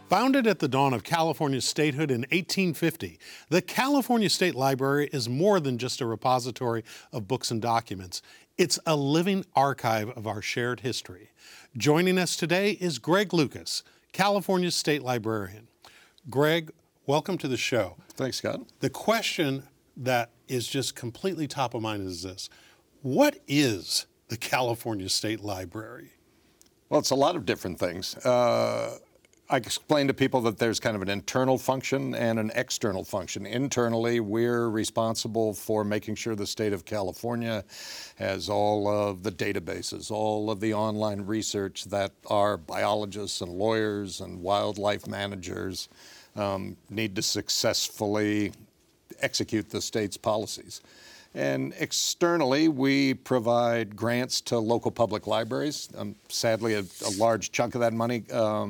Founded at the dawn of California's statehood in 1850, the California State Library is more than just a repository of books and documents. It's a living archive of our shared history. Joining us today is Greg Lucas, California's State Librarian. Greg, welcome to the show. Thanks, Scott. The question that is just completely top of mind is this: what is the California State Library? Well, it's a lot of different things. I explain to people that there's kind of an internal function and an external function. Internally, we're responsible for making sure the state of California has all of the databases, all of the online research that our biologists and lawyers and wildlife managers need to successfully execute the state's policies. And externally, we provide grants to local public libraries. Sadly, a large chunk of that money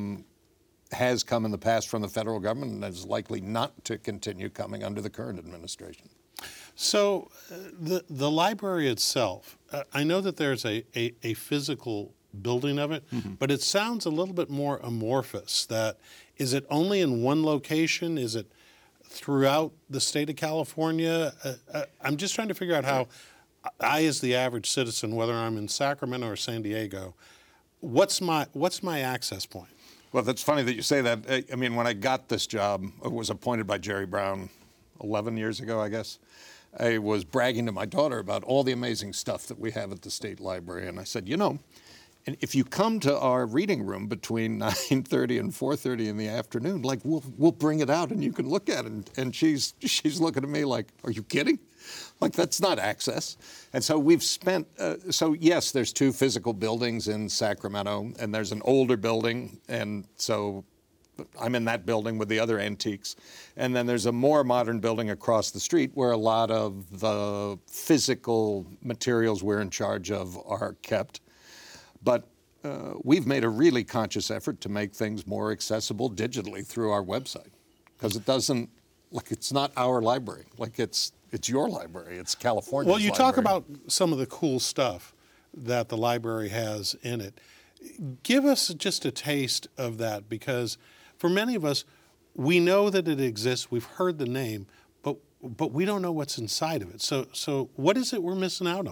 has come in the past from the federal government and is likely not to continue coming under the current administration. So the library itself, I know that there's a physical building of it, but it sounds a little bit more amorphous. Is it only in one location? Is it throughout the state of California? I'm just trying to figure out how I, as the average citizen, whether I'm in Sacramento or San Diego, what's my access point? Well, that's funny that you say that. I mean, when I got this job, I was appointed by Jerry Brown 11 years ago, I guess. I was bragging to my daughter about all the amazing stuff that we have at the State Library. And I said, and if you come to our reading room between 9:30 and 4:30 in the afternoon, like we'll bring it out and you can look at it. And she's looking at me like, are you kidding? Like, that's not access. And so we've spent, yes, there's two physical buildings in Sacramento, and there's an older building, and so I'm in that building with the other antiques. And then there's a more modern building across the street where a lot of the physical materials we're in charge of are kept. But we've made a really conscious effort to make things more accessible digitally through our website, because it's not our library. Like, it's your library. It's California's Well, you library. talk about some of the cool stuff that the library has in it. Give us just a taste of that, because for many of us, we know that it exists. We've heard the name, but we don't know what's inside of it. So what is it we're missing out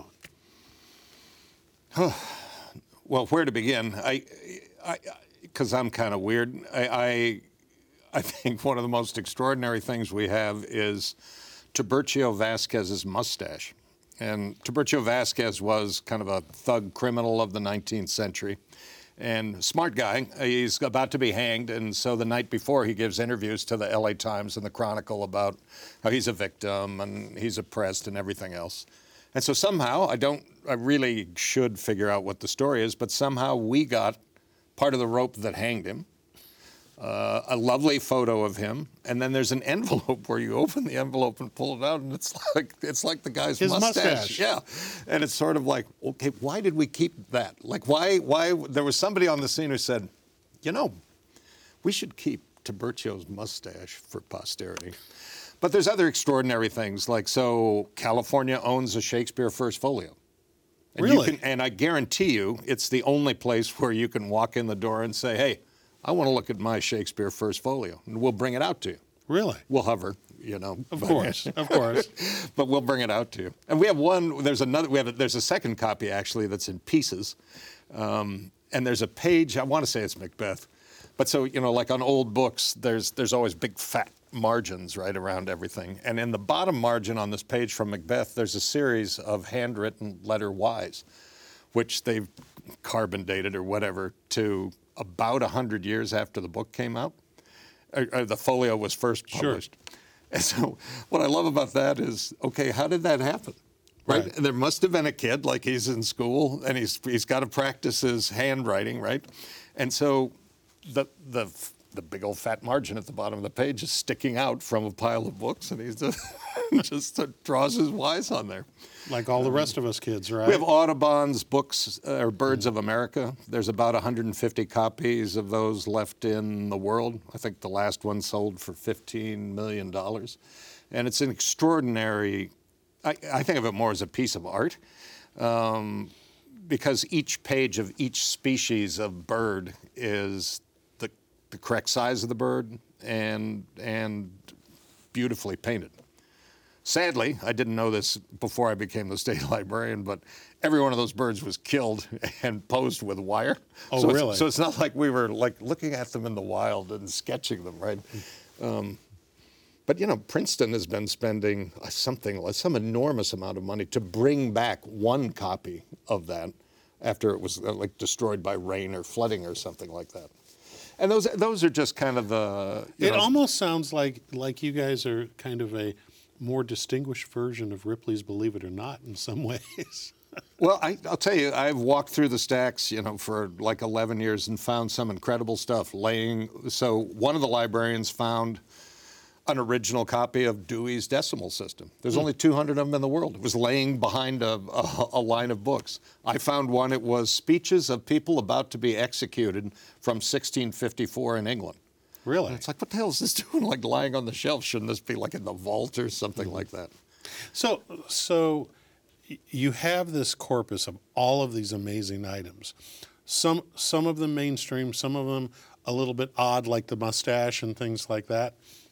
on? Well, where to begin? Because I'm kind of weird. I think one of the most extraordinary things we have is Tiburcio Vázquez's mustache. And Tiburcio Vázquez was kind of a thug criminal of the 19th century. And smart guy. He's about to be hanged, and so the night before he gives interviews to the LA Times and the Chronicle about how he's a victim and he's oppressed and everything else. And so somehow, I really should figure out what the story is, but somehow we got part of the rope that hanged him, a lovely photo of him, and then there's an envelope where you open the envelope and pull it out, and it's like the guy's His mustache. Yeah, and it's sort of like, okay, why did we keep that? Like, why? There was somebody on the scene who said, we should keep Tiburcio's mustache for posterity. But there's other extraordinary things, like, so California owns a Shakespeare First Folio. And Really? And I guarantee you it's the only place where you can walk in the door and say, hey, I want to look at my Shakespeare First Folio, and we'll bring it out to you. Really? We'll hover, Of course. But we'll bring it out to you. And we have one, there's a second copy, actually, that's in pieces. And there's a page, I want to say it's Macbeth. But so, like on old books, there's always big fat margins right around everything. And in the bottom margin on this page from Macbeth, there's a series of handwritten letter Ys, which they've carbon dated or whatever to about 100 years after the book came out, or the folio was first published. Sure. And so what I love about that is, okay, how did that happen? Right? There must have been a kid, like he's in school, and he's got to practice his handwriting, right? And so the big old fat margin at the bottom of the page is sticking out from a pile of books, and he's just draws his Ys on there. Like all the rest of us kids, right? We have Audubon's books, or Birds of America. There's about 150 copies of those left in the world. I think the last one sold for $15 million. And it's an extraordinary, I think of it more as a piece of art. because each page of each species of bird is the correct size of the bird, and beautifully painted. Sadly, I didn't know this before I became the state librarian, but every one of those birds was killed and posed with wire. Oh, so really? So it's not like we were like looking at them in the wild and sketching them, right? But you know, Princeton has been spending some enormous amount of money to bring back one copy of that after it was like destroyed by rain or flooding or something like that. And those are just kind of the. It almost sounds like you guys are kind of a more distinguished version of Ripley's Believe It or Not in some ways. Well, I'll tell you, I've walked through the stacks, you know, for like 11 years and found some incredible stuff So one of the librarians found an original copy of Dewey's Decimal System. There's only 200 of them in the world. It was laying behind a line of books. I found one. It was speeches of people about to be executed from 1654 in England. Really? And it's like, what the hell is this doing, like lying on the shelf? Shouldn't this be like in the vault or something like that? So you have this corpus of all of these amazing items. Some of them mainstream, some of them a little bit odd, like the mustache and things like that.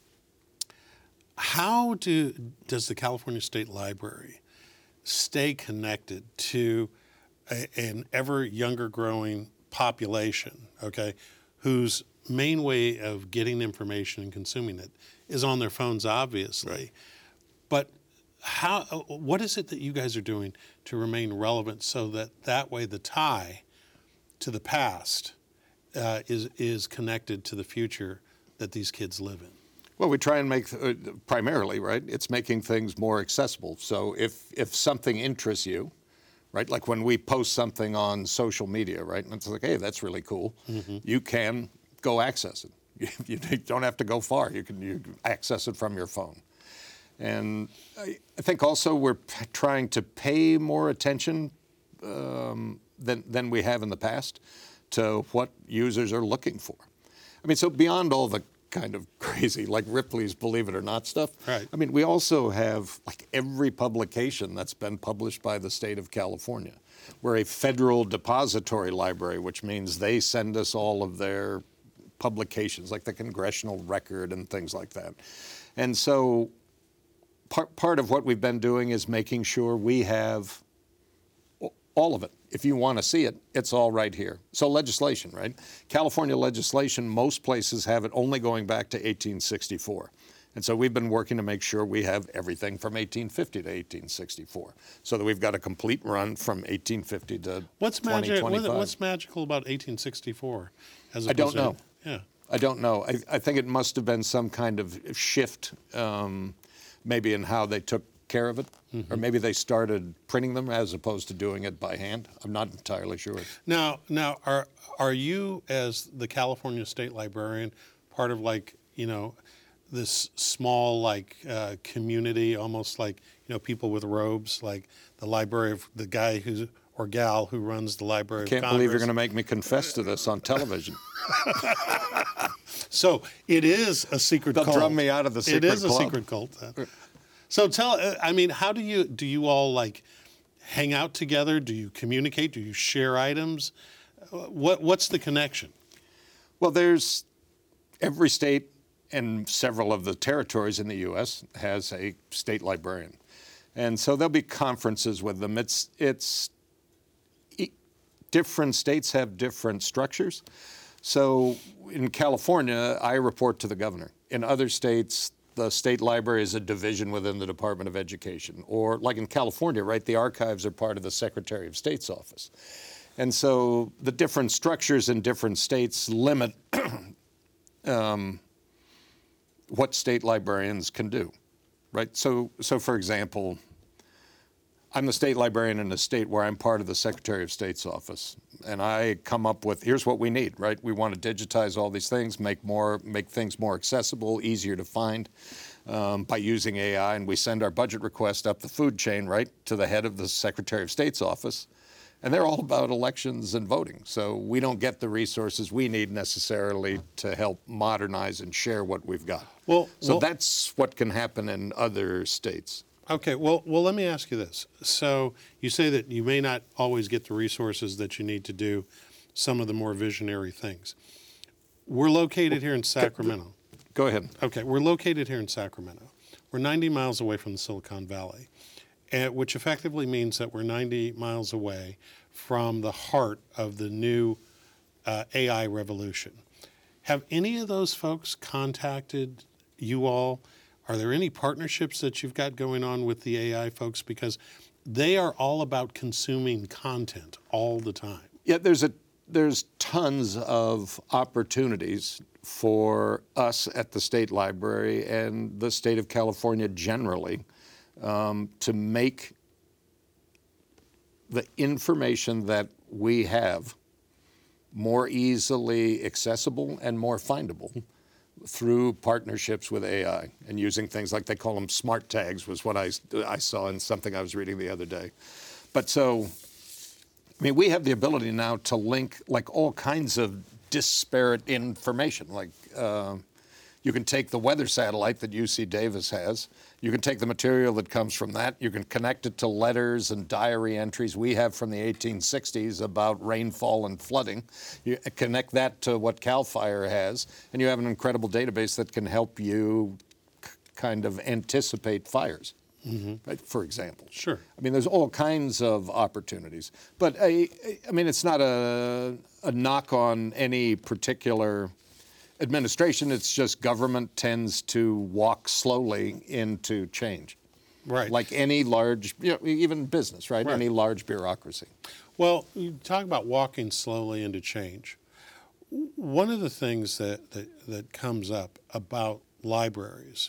How does the California State Library stay connected to an ever younger growing population, okay, whose main way of getting information and consuming it is on their phones, obviously. Right. But what is it that you guys are doing to remain relevant so that way the tie to the past is connected to the future that these kids live in? Well, we try and make, primarily, right, it's making things more accessible. So if something interests you, right, like when we post something on social media, right, and it's like, hey, that's really cool, you can go access it. You don't have to go far. You can access it from your phone. And I think also we're trying to pay more attention than we have in the past to what users are looking for. I mean, so beyond all the kind of crazy, like Ripley's Believe It or Not stuff. Right. I mean, we also have like every publication that's been published by the state of California. We're a federal depository library, which means they send us all of their publications, like the Congressional Record and things like that. And so part of what we've been doing is making sure we have all of it. If you want to see it, it's all right here. So legislation, right? California legislation, most places have it only going back to 1864. And so we've been working to make sure we have everything from 1850 to 1864, so that we've got a complete run from 1850 to 2025. What's magical about 1864? I don't know. Yeah. I don't know. I think it must have been some kind of shift, maybe in how they took care of it, or maybe they started printing them as opposed to doing it by hand. I'm not entirely sure. Now, are you, as the California State Librarian, part of this small community, almost like people with robes, like the library of the guy or gal who runs the Library of Congress? Can't believe you're going to make me confess to this on television. So it is a secret cult. They'll drum me out of the secret club. It is a secret cult. So how do you all hang out together? Do you communicate? Do you share items? What's the connection? Well, there's every state and several of the territories in the U.S. has a state librarian. And so there'll be conferences with them. It's different states have different structures. So in California, I report to the governor. In other states, the state library is a division within the Department of Education. Or like in California, right, the archives are part of the Secretary of State's office. And so the different structures in different states limit what state librarians can do, right? So for example, I'm the state librarian in a state where I'm part of the Secretary of State's office, and I come up with, here's what we need, right? We want to digitize all these things, make things more accessible, easier to find by using AI, and we send our budget request up the food chain, right, to the head of the Secretary of State's office, and they're all about elections and voting. So we don't get the resources we need necessarily to help modernize and share what we've got. So that's what can happen in other states. Okay, well, let me ask you this. So you say that you may not always get the resources that you need to do some of the more visionary things. We're located here in Sacramento. Go ahead. Okay, we're located here in Sacramento. We're 90 miles away from the Silicon Valley, which effectively means that we're 90 miles away from the heart of the new AI revolution. Have any of those folks contacted you all? Are there any partnerships that you've got going on with the AI folks? Because they are all about consuming content all the time. Yeah, there's tons of opportunities for us at the State Library and the state of California generally to make the information that we have more easily accessible and more findable through partnerships with AI and using things like they call them smart tags was what I saw in something I was reading the other day. But so, I mean, we have the ability now to link like all kinds of disparate information. Like you can take the weather satellite that UC Davis has. You can take the material that comes from that. You can connect it to letters and diary entries we have from the 1860s about rainfall and flooding. You connect that to what CAL FIRE has, and you have an incredible database that can help you kind of anticipate fires, right, for example. Sure. I mean, there's all kinds of opportunities. But, I mean, it's not a knock on any particular administration. It's just government tends to walk slowly into change. Right. Like any large, even business, right? Right. Any large bureaucracy. Well, you talk about walking slowly into change. One of the things that comes up about libraries,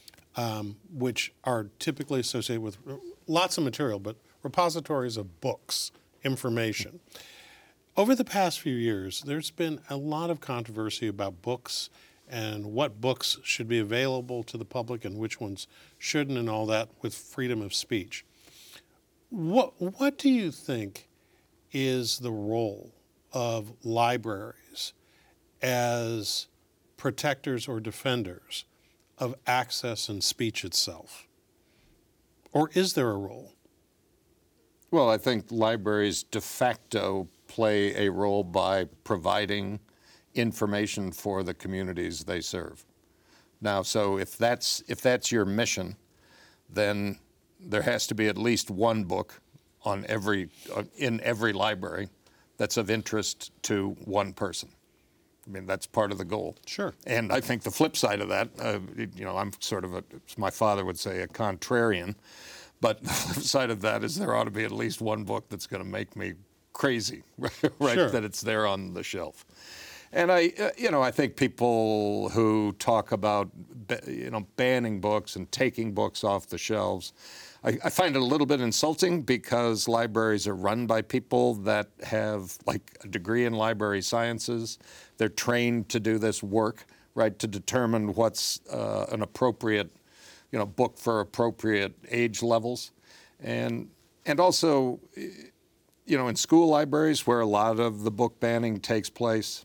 which are typically associated with lots of material, but repositories of books, information. Over the past few years, there's been a lot of controversy about books and what books should be available to the public and which ones shouldn't and all that with freedom of speech. What do you think is the role of libraries as protectors or defenders of access and speech itself? Or is there a role? Well, I think libraries de facto play a role by providing information for the communities they serve. Now, so if that's your mission, then there has to be at least one book in every library that's of interest to one person. I mean, that's part of the goal. Sure. And I think the flip side of that, I'm sort of my father would say, a contrarian. But the flip side of that is there ought to be at least one book that's going to make me crazy, right? Sure. That it's there on the shelf. And I think people who talk about, banning books and taking books off the shelves, I find it a little bit insulting because libraries are run by people that have like a degree in library sciences. They're trained to do this work, right, to determine what's an appropriate, book for appropriate age levels. And also, in school libraries where a lot of the book banning takes place,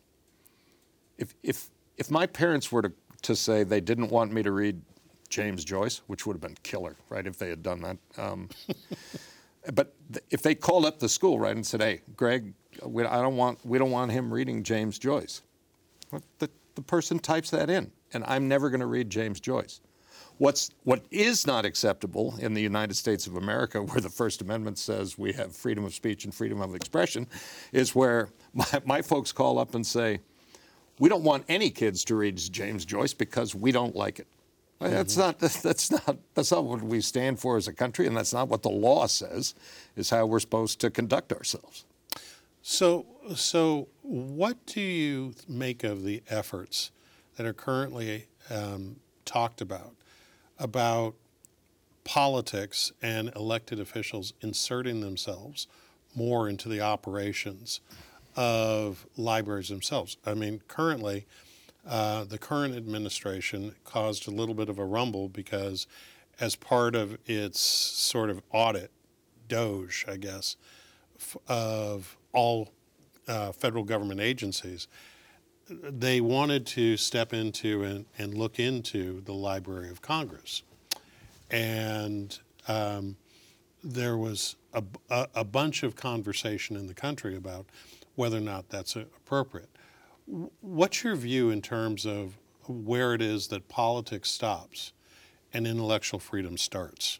if my parents were to say they didn't want me to read James Joyce, which would have been killer, right, if they had done that. But if they called up the school, right, and said, "Hey, Greg, we don't want him reading James Joyce," the person types that in, and I'm never going to read James Joyce. What is not acceptable in the United States of America, where the First Amendment says we have freedom of speech and freedom of expression, is where my folks call up and say, "We don't want any kids to read James Joyce because we don't like it." That's not what we stand for as a country, and that's not what the law says is how we're supposed to conduct ourselves. So what do you make of the efforts that are currently talked about politics and elected officials inserting themselves more into the operations of libraries themselves? I mean, currently, the current administration caused a little bit of a rumble because as part of its sort of audit, DOGE, I guess, of all federal government agencies, they wanted to step into and look into the Library of Congress. And there was a bunch of conversation in the country about whether or not that's appropriate. What's your view in terms of where it is that politics stops and intellectual freedom starts?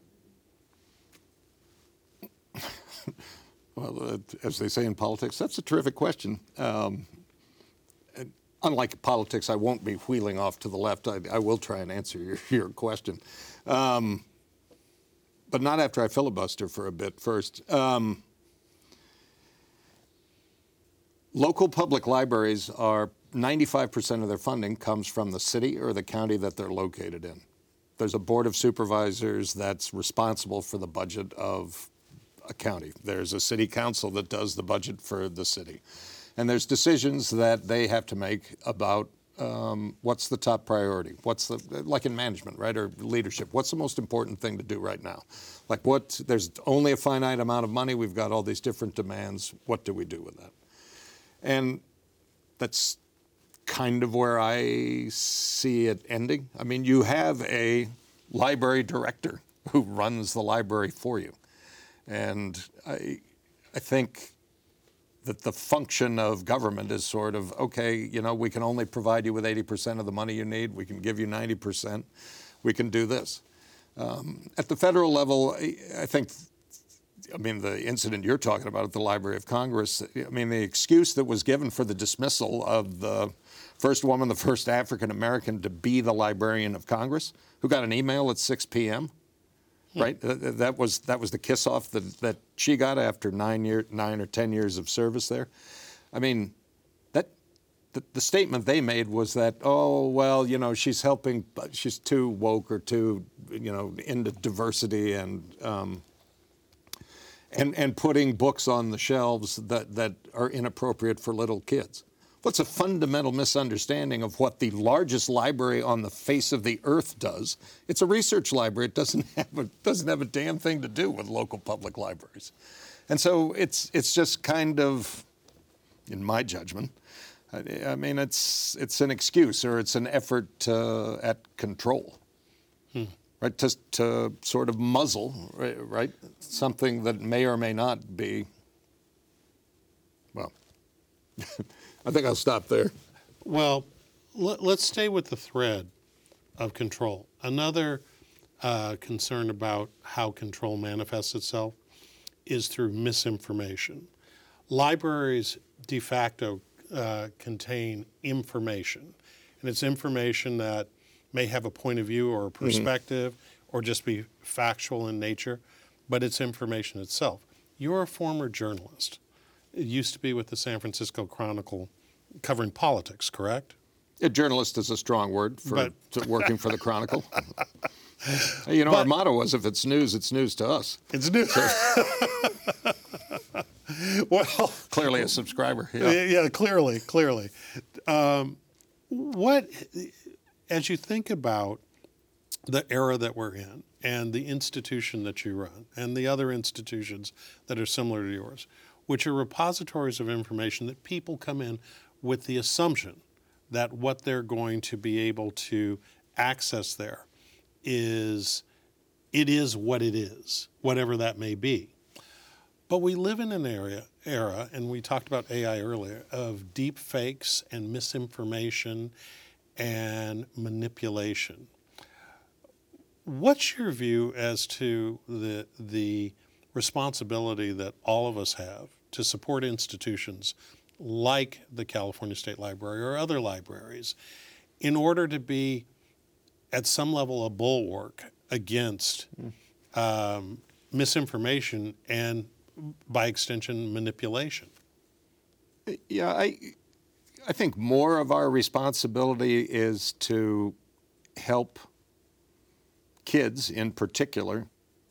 Well, as they say in politics, that's a terrific question. Unlike politics, I won't be wheeling off to the left. I will try and answer your question. But not after I filibuster for a bit first. Local public libraries are 95% of their funding comes from the city or the county that they're located in. There's a board of supervisors that's responsible for the budget of a county. There's a city council that does the budget for the city. And there's decisions that they have to make about what's the top priority, like in management, right, or leadership, what's the most important thing to do right now? Like there's only a finite amount of money, we've got all these different demands, what do we do with that? And that's kind of where I see it ending. I mean, you have a library director who runs the library for you. And I think that the function of government is sort of, okay, you know, we can only provide you with 80% of the money you need. We can give you 90%. We can do this. At the federal level, I think, I mean, the incident you're talking about at the Library of Congress, I mean, the excuse that was given for the dismissal of the first woman, the first African American to be the Librarian of Congress, who got an email at 6 p.m., right? That was the kiss-off that she got after 9 or 10 years of service there. I mean, the statement they made was that, oh, well, you know, she's too woke or too, you know, into diversity and putting books on the shelves that are inappropriate for little kids. What's a fundamental misunderstanding of what the largest library on the face of the earth does? It's a research library. It doesn't have a damn thing to do with local public libraries. And so it's just kind of, in my judgment, I mean, it's an excuse or it's an effort at control, right? To sort of muzzle, right? Something that may or may not be, well, I think I'll stop there. Well, let's stay with the thread of control. Another concern about how control manifests itself is through misinformation. Libraries de facto contain information, and it's information that may have a point of view or a perspective or just be factual in nature, but it's information itself. You're a former journalist. It used to be with the San Francisco Chronicle covering politics, correct? A journalist is a strong word for working for the Chronicle. You know, our motto was, if it's news to us. It's news. So, well, clearly a subscriber. Yeah, clearly. What, as you think about the era that we're in and the institution that you run and the other institutions that are similar to yours, which are repositories of information that people come in with the assumption that what they're going to be able to access there is what it is, whatever that may be. But we live in an era, and we talked about AI earlier, of deep fakes and misinformation and manipulation. What's your view as to the responsibility that all of us have to support institutions like the California State Library or other libraries in order to be, at some level, a bulwark against misinformation and, by extension, manipulation? Yeah, I think more of our responsibility is to help kids in particular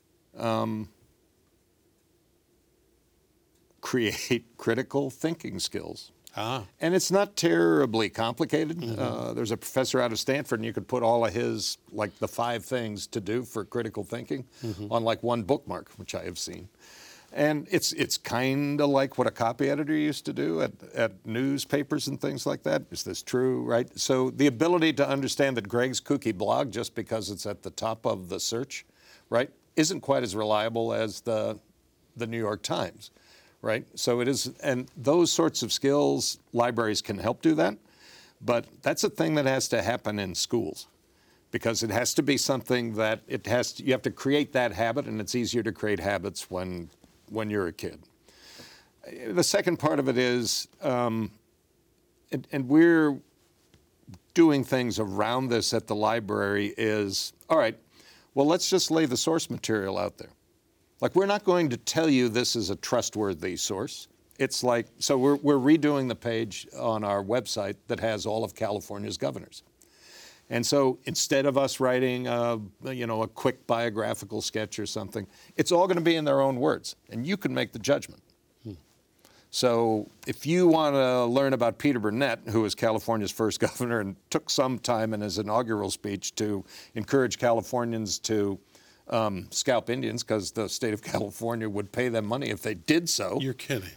create critical thinking skills. And it's not terribly complicated. There's a professor out of Stanford, and you could put all of his, like the 5 things to do for critical thinking on like one bookmark, which I have seen. And it's kind of like what a copy editor used to do at newspapers and things like that. Is this true, right? So the ability to understand that Greg's kooky blog, just because it's at the top of the search, right, isn't quite as reliable as the New York Times, right? So it is, and those sorts of skills, libraries can help do that, but that's a thing that has to happen in schools, because it has to be something that you have to create that habit, and it's easier to create habits when you're a kid. The second part of it is, and we're doing things around this at the library, is, all right, well, let's just lay the source material out there. Like, we're not going to tell you this is a trustworthy source. It's like, so we're redoing the page on our website that has all of California's governors. And so instead of us writing a quick biographical sketch or something, it's all going to be in their own words, and you can make the judgment. So if you want to learn about Peter Burnett, who was California's first governor and took some time in his inaugural speech to encourage Californians to scalp Indians because the state of California would pay them money if they did so. You're kidding.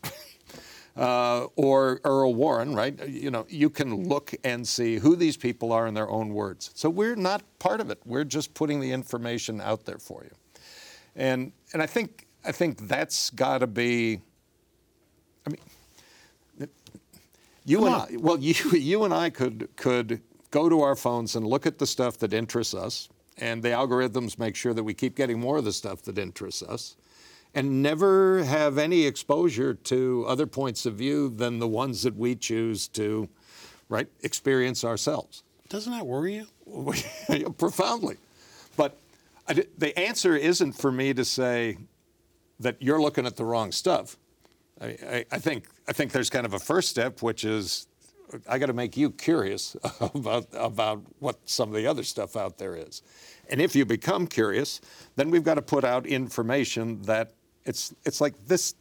Or Earl Warren, right? You can look and see who these people are in their own words. So we're not part of it. We're just putting the information out there for you. And I think that's got to be. I mean, you and I could go to our phones and look at the stuff that interests us, and the algorithms make sure that we keep getting more of the stuff that interests us, and never have any exposure to other points of view than the ones that we choose to, right, experience ourselves. Doesn't that worry you? Profoundly. But the answer isn't for me to say that you're looking at the wrong stuff. I think there's kind of a first step, which is I got to make you curious about what some of the other stuff out there is. And if you become curious, then we've got to put out information that it's like this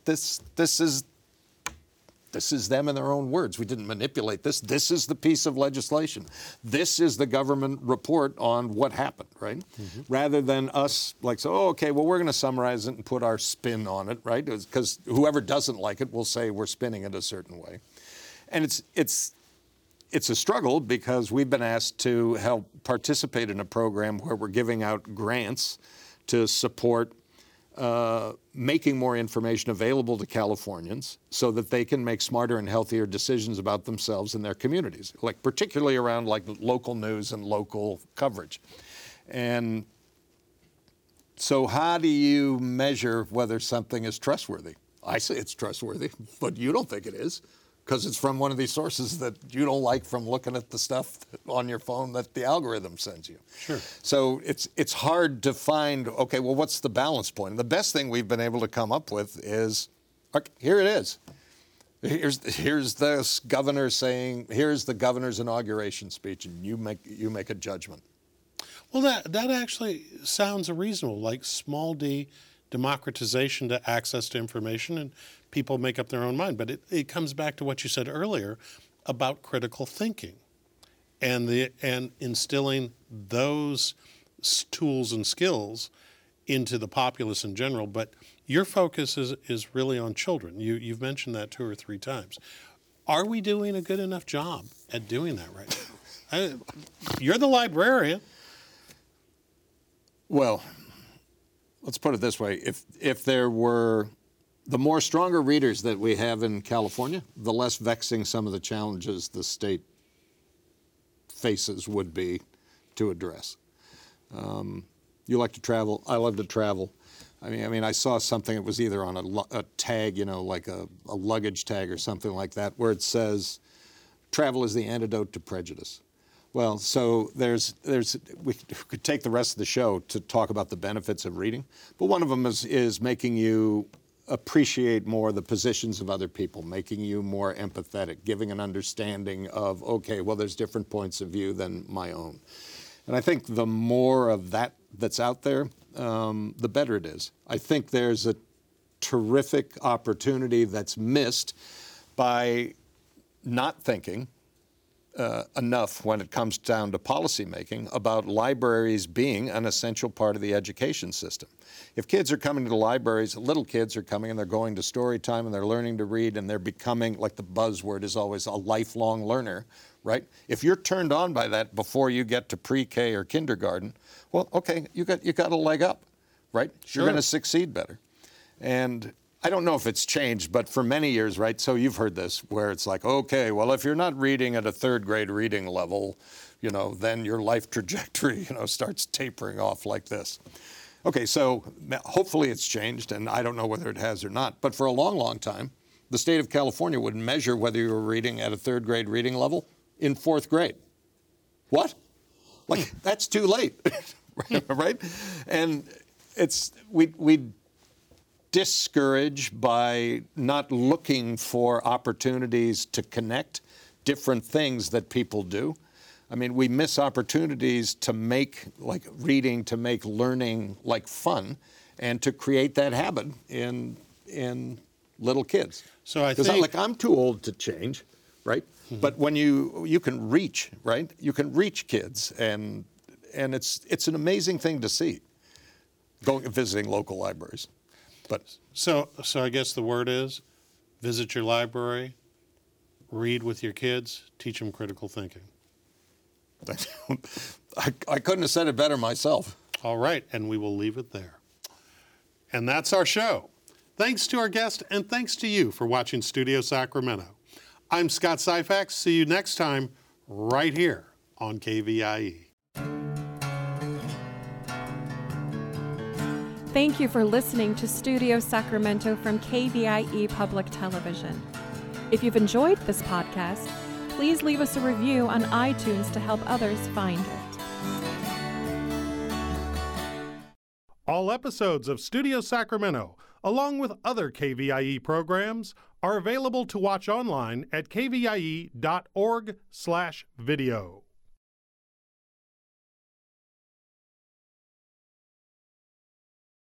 is them in their own words. We didn't manipulate this. This is the piece of legislation. This is the government report on what happened, right? Mm-hmm. Rather than us like, so, okay, well, we're going to summarize it and put our spin on it, right? Because whoever doesn't like it will say we're spinning it a certain way. And it's a struggle because we've been asked to help participate in a program where we're giving out grants to support making more information available to Californians so that they can make smarter and healthier decisions about themselves and their communities, like particularly around like local news and local coverage. And so how do you measure whether something is trustworthy? I say it's trustworthy, but you don't think it is, because it's from one of these sources that you don't like from looking at the stuff on your phone that the algorithm sends you. Sure. So it's hard to find, okay, well, what's the balance point? And the best thing we've been able to come up with is, okay, here it is. Here's this governor saying, here's the governor's inauguration speech, and you make a judgment. Well, that actually sounds reasonable, like small d, democratization to access to information, and people make up their own mind. But it comes back to what you said earlier about critical thinking and instilling those tools and skills into the populace in general. But your focus is really on children. You've mentioned that 2 or 3 times. Are we doing a good enough job at doing that right now? You're the librarian. Well, let's put it this way. If there were the more stronger readers that we have in California, the less vexing some of the challenges the state faces would be to address. You like to travel. I love to travel. I mean, I saw something. It was either on a tag, like a luggage tag or something like that, where it says, "Travel is the antidote to prejudice." Well, so we could take the rest of the show to talk about the benefits of reading, but one of them is making you appreciate more the positions of other people, making you more empathetic, giving an understanding of, okay, well, there's different points of view than my own. And I think the more of that's out there, the better it is. I think there's a terrific opportunity that's missed by not thinking enough when it comes down to policymaking about libraries being an essential part of the education system. If kids are coming to the libraries, little kids are coming and they're going to story time and they're learning to read and they're becoming, like the buzzword is always, a lifelong learner, right? If you're turned on by that before you get to pre-K or kindergarten, well, okay, you got a leg up, right? Sure. You're going to succeed better. And I don't know if it's changed, but for many years, right? So you've heard this, where it's like, okay, well, if you're not reading at a third grade reading level, then your life trajectory, starts tapering off like this. Okay, so hopefully it's changed, and I don't know whether it has or not. But for a long, long time, the state of California would measure whether you were reading at a third grade reading level in fourth grade. What? Like, that's too late, right? And we discourage by not looking for opportunities to connect different things that people do. I mean, we miss opportunities to make reading, to make learning fun, and to create that habit in little kids. So I think I'm too old to change, right? Mm-hmm. But when you can reach, right? You can reach kids, and it's an amazing thing to see. Visiting local libraries. But so I guess the word is, visit your library, read with your kids, teach them critical thinking. I couldn't have said it better myself. All right, and we will leave it there. And that's our show. Thanks to our guest, and thanks to you for watching Studio Sacramento. I'm Scott Syphax. See you next time right here on KVIE. Thank you for listening to Studio Sacramento from KVIE Public Television. If you've enjoyed this podcast, please leave us a review on iTunes to help others find it. All episodes of Studio Sacramento, along with other KVIE programs, are available to watch online at kvie.org/video.